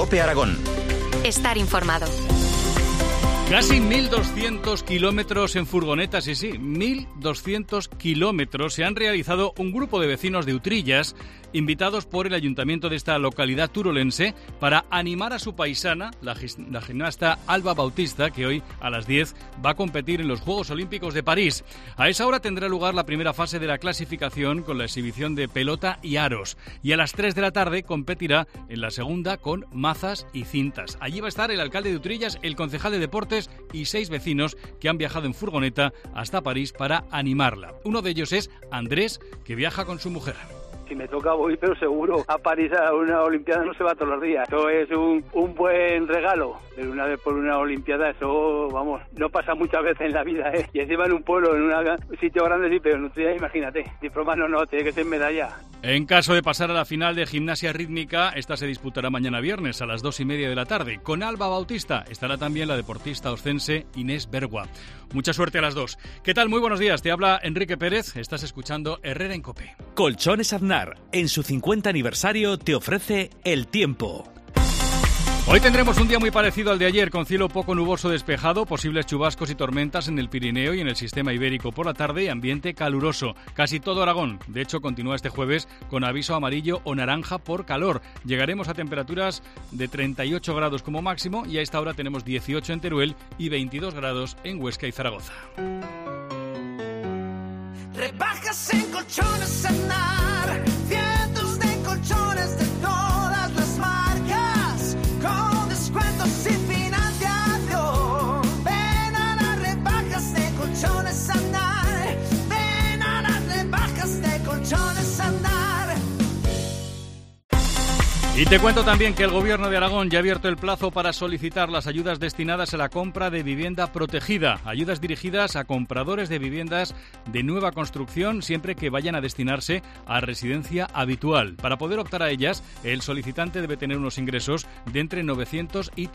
COPE Aragón. Estar informado. Casi 1.200 kilómetros en furgonetas, y sí, 1.200 kilómetros se han realizado un grupo de vecinos de Utrillas, invitados por el ayuntamiento de esta localidad turolense, para animar a su paisana, la gimnasta Alba Bautista, que hoy a las 10 va a competir en los Juegos Olímpicos de París. A esa hora tendrá lugar la primera fase de la clasificación con la exhibición de pelota y aros, y a las 3 de la tarde competirá en la segunda con mazas y cintas. Allí va a estar el alcalde de Utrillas, el concejal de deportes y 6 vecinos que han viajado en furgoneta hasta París para animarla. Uno de ellos es Andrés, que viaja con su mujer. Si me toca voy, pero seguro. A París a una olimpiada no se va todos los días. Esto es un buen regalo. Pero una vez por una olimpiada, eso, vamos, no pasa muchas veces en la vida, ¿eh? Y encima en un pueblo, en un sitio grande, sí, pero no, imagínate. Diploma no, tiene que ser medalla. En caso de pasar a la final de gimnasia rítmica, esta se disputará mañana viernes a las 2:30 de la tarde. Con Alba Bautista estará también la deportista oscense Inés Bergua. Mucha suerte a las dos. ¿Qué tal? Muy buenos días. Te habla Enrique Pérez. Estás escuchando Herrera en COPE. Colchones Aznar, en su 50 aniversario, te ofrece el tiempo. Hoy tendremos un día muy parecido al de ayer, con cielo poco nuboso despejado, posibles chubascos y tormentas en el Pirineo y en el sistema ibérico por la tarde y ambiente caluroso. Casi todo Aragón, de hecho, continúa este jueves con aviso amarillo o naranja por calor. Llegaremos a temperaturas de 38 grados como máximo y a esta hora tenemos 18 en Teruel y 22 grados en Huesca y Zaragoza. Rebajas en Colchones Aznar, cientos de colchones de todas las marcas, con descuentos sin financiación. Ven a las rebajas de Colchones Aznar, ven a las rebajas de Colchones Aznar. Y te cuento también que el Gobierno de Aragón ya ha abierto el plazo para solicitar las ayudas destinadas a la compra de vivienda protegida. Ayudas dirigidas a compradores de viviendas de nueva construcción siempre que vayan a destinarse a residencia habitual. Para poder optar a ellas, el solicitante debe tener unos ingresos de entre 900 y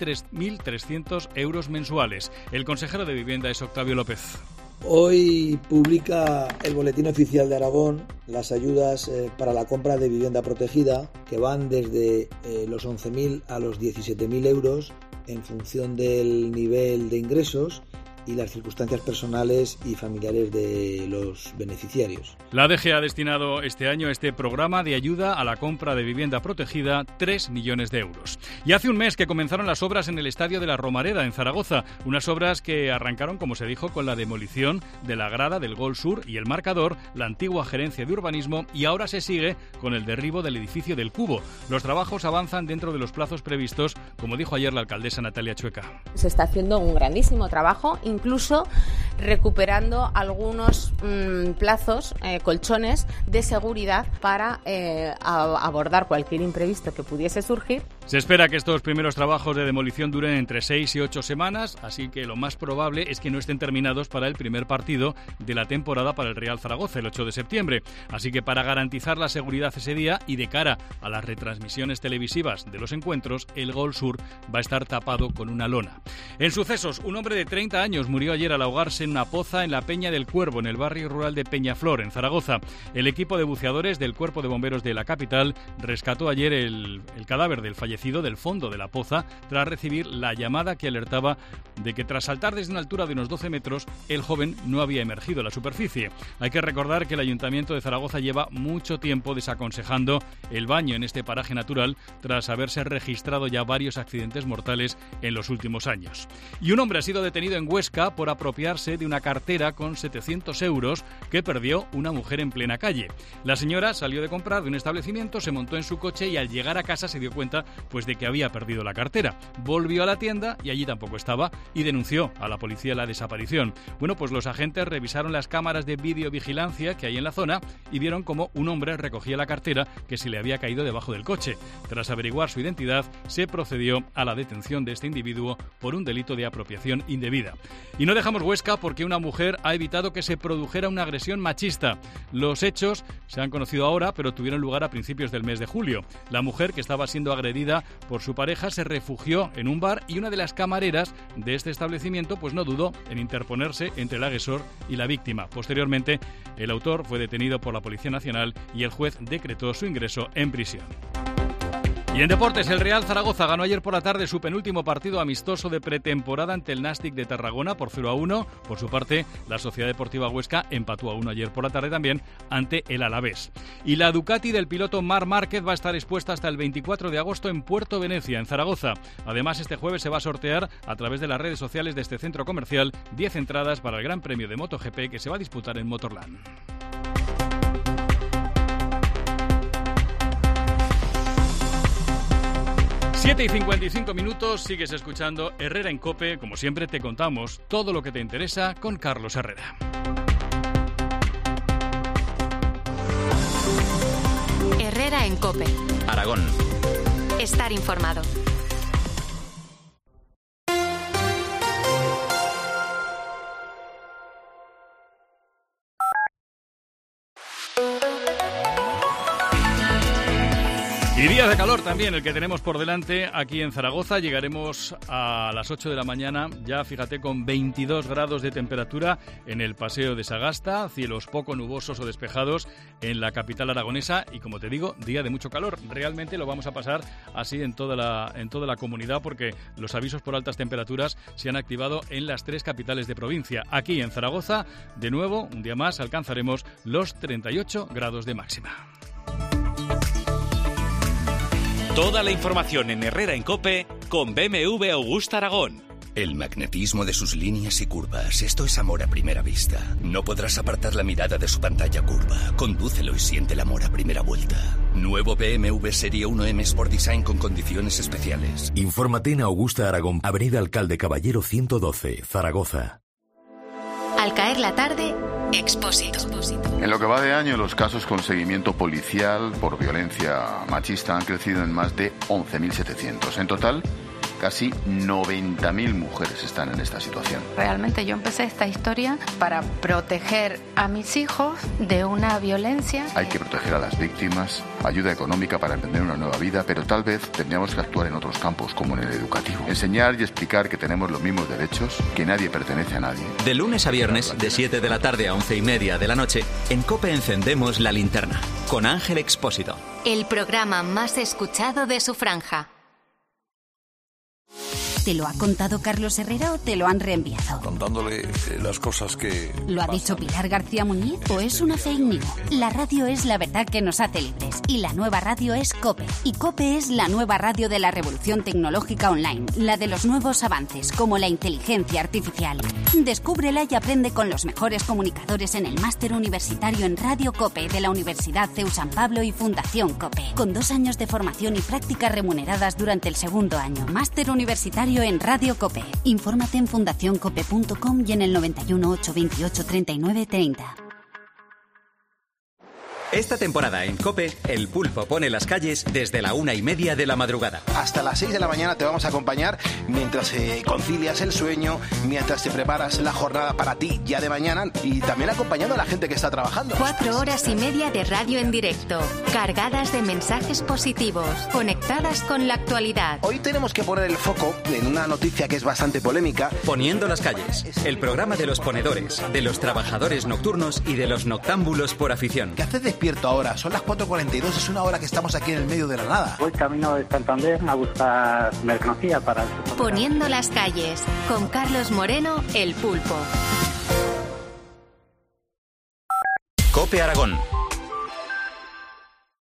3.300 euros mensuales. El consejero de Vivienda es Octavio López. Hoy publica el Boletín Oficial de Aragón las ayudas para la compra de vivienda protegida, que van desde los 11.000 a los 17.000 euros en función del nivel de ingresos y las circunstancias personales y familiares de los beneficiarios. La DG ha destinado este año a este programa de ayuda a la compra de vivienda protegida 3 millones de euros. Y hace un mes que comenzaron las obras en el Estadio de la Romareda, en Zaragoza, unas obras que arrancaron, como se dijo, con la demolición de la grada del Gol Sur y el marcador, la antigua Gerencia de Urbanismo, y ahora se sigue con el derribo del edificio del Cubo. Los trabajos avanzan dentro de los plazos previstos, como dijo ayer la alcaldesa Natalia Chueca. Se está haciendo un grandísimo trabajo, incluso recuperando algunos plazos, colchones de seguridad para abordar cualquier imprevisto que pudiese surgir. Se espera que estos primeros trabajos de demolición duren entre 6 y 8 semanas, así que lo más probable es que no estén terminados para el primer partido de la temporada para el Real Zaragoza, el 8 de septiembre. Así que para garantizar la seguridad ese día y de cara a las retransmisiones televisivas de los encuentros, el Gol Sur va a estar tapado con una lona. En sucesos, un hombre de 30 años murió ayer al ahogarse en una poza en la Peña del Cuervo, en el barrio rural de Peñaflor, en Zaragoza. El equipo de buceadores del Cuerpo de Bomberos de la capital rescató ayer el cadáver del fallecido del fondo de la poza tras recibir la llamada que alertaba de que tras saltar desde una altura de unos 12 metros, el joven no había emergido a la superficie. Hay que recordar que el Ayuntamiento de Zaragoza lleva mucho tiempo desaconsejando el baño en este paraje natural tras haberse registrado ya varios accidentes mortales en los últimos años. Y un hombre ha sido detenido en Huesca por apropiarse de una cartera con 700 euros que perdió una mujer en plena calle. La señora salió de comprar de un establecimiento, se montó en su coche y al llegar a casa se dio cuenta de que había perdido la cartera. Volvió a la tienda y allí tampoco estaba y denunció a la policía la desaparición. Bueno, pues los agentes revisaron las cámaras de videovigilancia que hay en la zona y vieron cómo un hombre recogía la cartera que se le había caído debajo del coche. Tras averiguar su identidad, se procedió a la detención de este individuo por un delito de apropiación indebida. Y no dejamos Huesca porque una mujer ha evitado que se produjera una agresión machista. Los hechos se han conocido ahora, pero tuvieron lugar a principios del mes de julio. La mujer, que estaba siendo agredida por su pareja, se refugió en un bar y una de las camareras de este establecimiento pues no dudó en interponerse entre el agresor y la víctima. Posteriormente, el autor fue detenido por la Policía Nacional y el juez decretó su ingreso en prisión. Y en deportes, el Real Zaragoza ganó ayer por la tarde su penúltimo partido amistoso de pretemporada ante el Nàstic de Tarragona por 0-1. Por su parte, la Sociedad Deportiva Huesca empató a 1 ayer por la tarde también ante el Alavés. Y la Ducati del piloto Marc Márquez va a estar expuesta hasta el 24 de agosto en Puerto Venecia, en Zaragoza. Además, este jueves se va a sortear a través de las redes sociales de este centro comercial 10 entradas para el Gran Premio de MotoGP que se va a disputar en Motorland. Siete y 55 minutos, sigues escuchando Herrera en COPE. Como siempre te contamos todo lo que te interesa con Carlos Herrera. Herrera en COPE. Aragón. Estar informado. Y días de calor también el que tenemos por delante aquí en Zaragoza. Llegaremos a las 8 de la mañana, ya fíjate, con 22 grados de temperatura en el Paseo de Sagasta, cielos poco nubosos o despejados en la capital aragonesa y, como te digo, día de mucho calor. Realmente lo vamos a pasar así en toda la comunidad porque los avisos por altas temperaturas se han activado en las 3 capitales de provincia. Aquí en Zaragoza, de nuevo, un día más, alcanzaremos los 38 grados de máxima. Toda la información en Herrera en COPE con BMW Augusta Aragón. El magnetismo de sus líneas y curvas, esto es amor a primera vista. No podrás apartar la mirada de su pantalla curva. Condúcelo y siente el amor a primera vuelta. Nuevo BMW Serie 1M Sport Design con condiciones especiales. Infórmate en Augusta Aragón, Avenida Alcalde Caballero 112, Zaragoza. Al caer la tarde, Expósito. En lo que va de año, los casos con seguimiento policial por violencia machista han crecido en más de 11.700. En total, casi 90.000 mujeres están en esta situación. Realmente yo empecé esta historia para proteger a mis hijos de una violencia. Hay que proteger a las víctimas, ayuda económica para emprender una nueva vida, pero tal vez tendríamos que actuar en otros campos, como en el educativo. Enseñar y explicar que tenemos los mismos derechos, que nadie pertenece a nadie. De lunes a viernes, de 7 de la tarde a 11:30 de la noche, en COPE encendemos la linterna, con Ángel Expósito. El programa más escuchado de su franja. ¿Te lo ha contado Carlos Herrera o te lo han reenviado? Contándole las cosas que... ¿Lo ha dicho Pilar García Muñiz o es una fake news? La radio es la verdad que nos hace libres y la nueva radio es COPE. Y COPE es la nueva radio de la revolución tecnológica online, la de los nuevos avances como la inteligencia artificial. Descúbrela y aprende con los mejores comunicadores en el máster universitario en Radio COPE de la Universidad CEU San Pablo y Fundación COPE, con 2 años de formación y prácticas remuneradas durante el segundo año. Máster universitario en Radio COPE. Infórmate en fundacioncope.com y en el 91 828 39 30. Esta temporada en COPE, El Pulpo pone las calles desde la 1:30 de la madrugada. Hasta las 6 de la mañana te vamos a acompañar mientras concilias el sueño, mientras te preparas la jornada para ti ya de mañana y también acompañando a la gente que está trabajando. 4 horas y media de radio en directo, cargadas de mensajes positivos, conectadas con la actualidad. Hoy tenemos que poner el foco en una noticia que es bastante polémica. Poniendo las calles, el programa de los ponedores, de los trabajadores nocturnos y de los noctámbulos por afición. ¿Qué haces despierto ahora? Son las 4:42, es una hora que estamos aquí en el medio de la nada. Voy camino de Santander a buscar mercancía para el... Poniendo las calles, con Carlos Moreno, El Pulpo. COPE Aragón.